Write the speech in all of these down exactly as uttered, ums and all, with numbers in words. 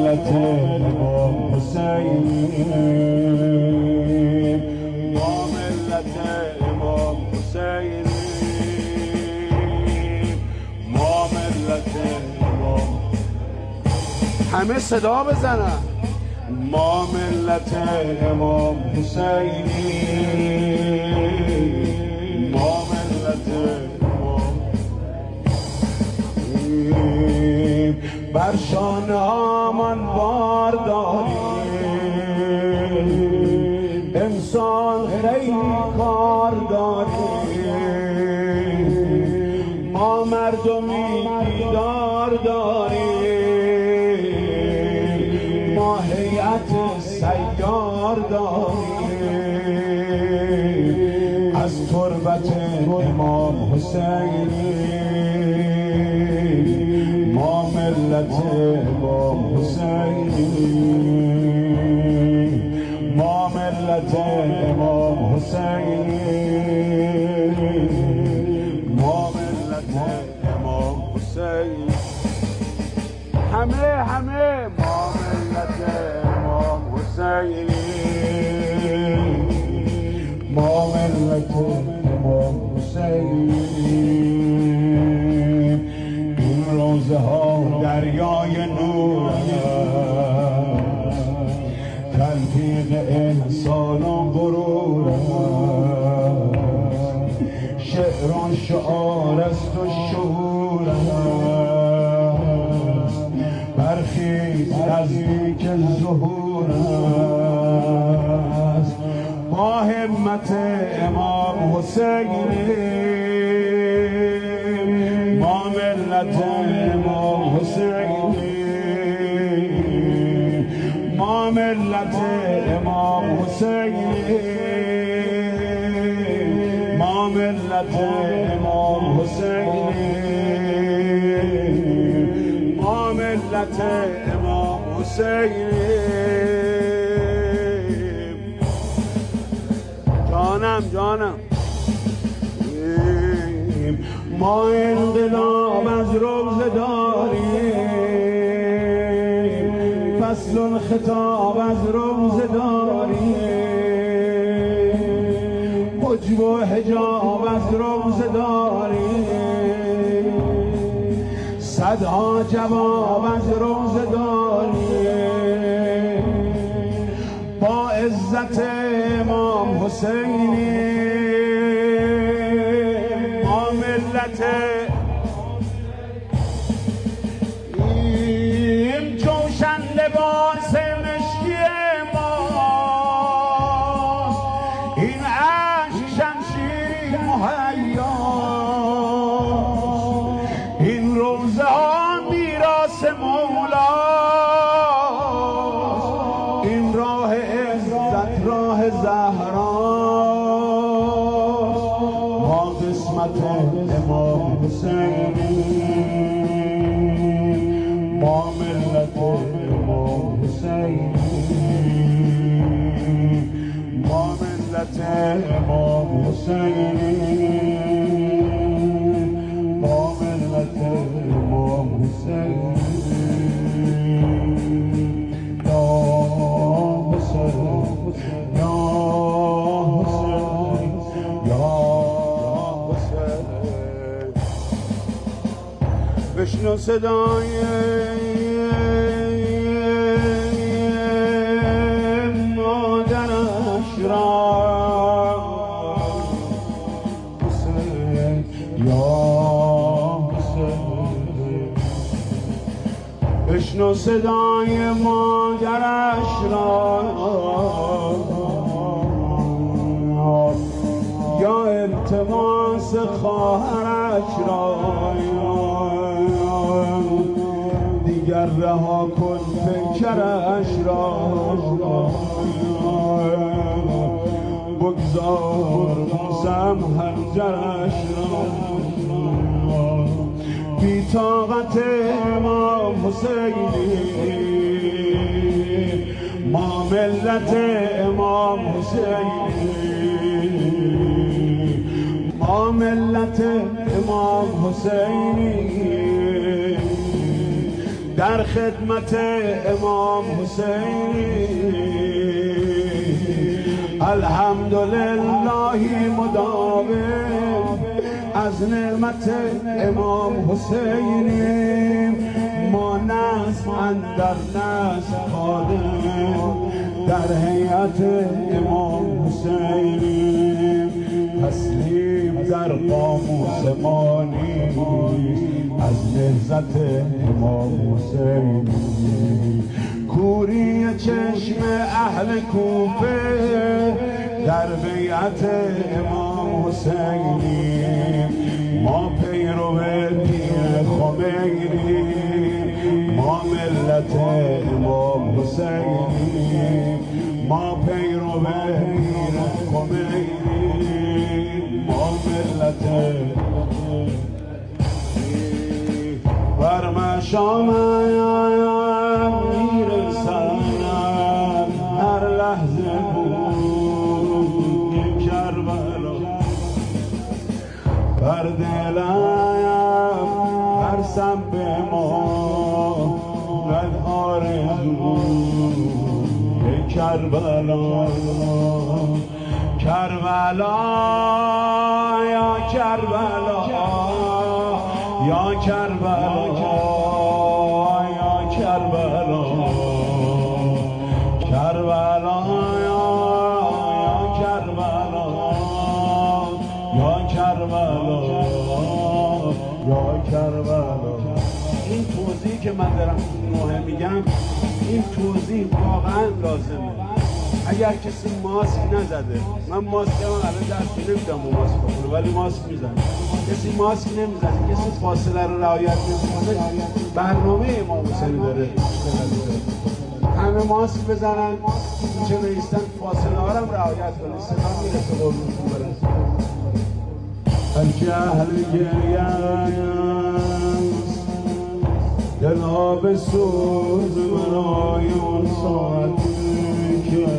ملت امام حسین، ما ملت امام حسین، ما ملت امام. همه صدا بزنن. ما ملت امام حسین، ما ملت امام. بر شانه هامان بار داریم، امسال خیلی کار داریم، ما مردمی بیدار داریم، ما هیئت سیار داریم از تربت امام حسین، ما ملت امام حسین، ما ملت امام حسین، ما ملت امام حسین. همه همه ما ملت امام حسین، ما ملت امام حسین. این روزه ها دریای نور است، تلفیق احسان و غرور است، شعر و شعار است و شعور است، برخیز نزدیک ظهور است. با همت امام حسین، ما ملت امام حسین، ما ملت امام حسین، ما ملت امام حسین، ما ملت امام حسین. جانم جانم. ما انقلاب از روزه داریم، فصل خطاب از روزه داریم، حجب و حجاب از روزه داریم، صدها جواب از روزه داریم. با عزت امام حسینی، ما ملت این جوشن لباس مشکی ماست، این عشق شمشیر مهیاست، این روزه ها میراث مولاست، این راه عزت راه زهراست. ما قسمت امام حسین، ما ملت امام حسین، ما ملت امام حسین، ما ملت امام حسین. یا حسین، یا حسین، یا حسین. بشنو صدای مادرش را، حسین یا حسین. بشنو صدای مادرش را، یا التماس خواهرش را، دیگر رها کن پیکرش را، بگذار بوسم هنجرش را. بی طاقت امام حسینی، ما ملت امام حسینی، ما ملت امام حسینی، در خدمت امام حسین الحمدلله مداوم از نعمت امام حسینیم ما نسل اندر نسل خادم در هیئت امام حسینیم تسلیم در قاموس ما نیست از نهضت امام حسینیم کوری چشم اهل کوفه در بیعت امام حسینیم ما پیرو پیر خمینیم ما ملت امام حسینیم ما پیرو پیر خمینیم ما ملت بر مشامم میرسند هر لحظه بود کربلا بر دلم ترسم به ما ند آرزو کربلا کربلا یا کربلا یا کربلا یا کربلا کربلا یا کربلا یا کربلا یا کربلا این توضیحی که من دارم مهم میگم این توضیح واقعا لازمه. اگر کسی ماسک نزده من ماسک هم الان دست نمیدم با ماسک بخونه ولی ماسک میزنه کسی ماسک نمیزنه کسی فاصله رو رعایت نمیکنه برنامه امام حسین داره همه ماسک بزنن چه نیستن فاصله ها رو رعایت کنه صدا میرسه قربونتون برن هرچه اهل گریه‌ست دلها به سوز برای اون ساعتی که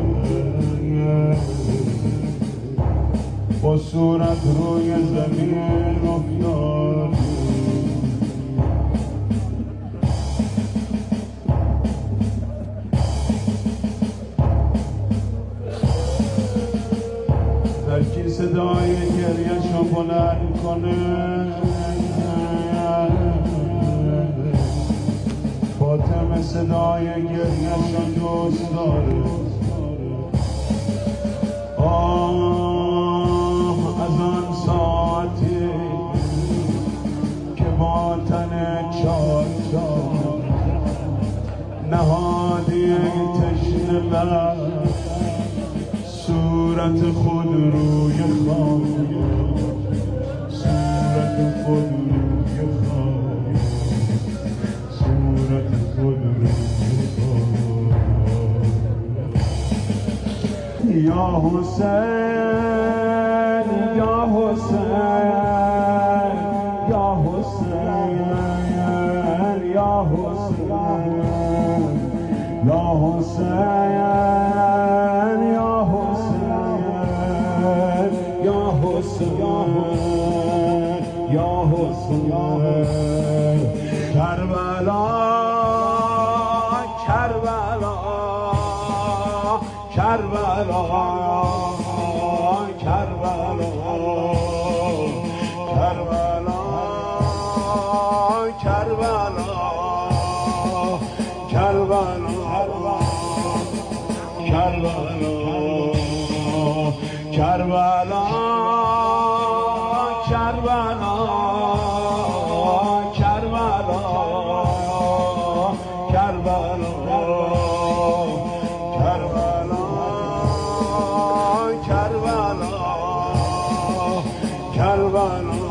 با صورت روی زمین افتاد هر کی صدای گریه‌شو بلند کنه فاطمه صدای گریه‌شو دوست داره آه از آن ساعتی که با تن چار چار نهادی تشنه لب صورت خود روی خاک صورت خود روی خاک صورت خود روی خاک یا حسین یا حسین یا حسین یا حسین یا حسین یا حسین یا حسین کربلا کربلا کربلا کربلا کربلا کربلا کربلا کربلا کربلا کربلا کربلا کربلا کربلا کربلا